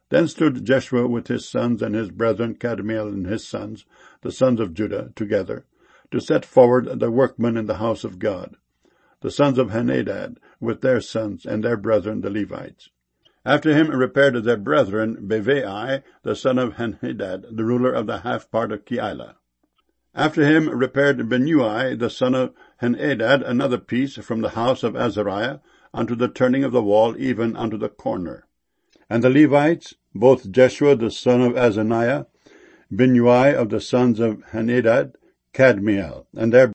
Then stood Jeshua with his sons and his brethren Kadmiel and his sons, the sons of Judah, together, to set forward the workmen in the house of God, the sons of Henadad, with their sons and their brethren the Levites. After him repaired their brethren Bevai, the son of Henadad, the ruler of the half part of Keilah. After him repaired Benui, the son of Henadad, another piece from the house of Azariah, unto the turning of the wall, even unto the corner. And the Levites, both Jeshua the son of Azaniah, Benui of the sons of Henadad, Kadmiel, and their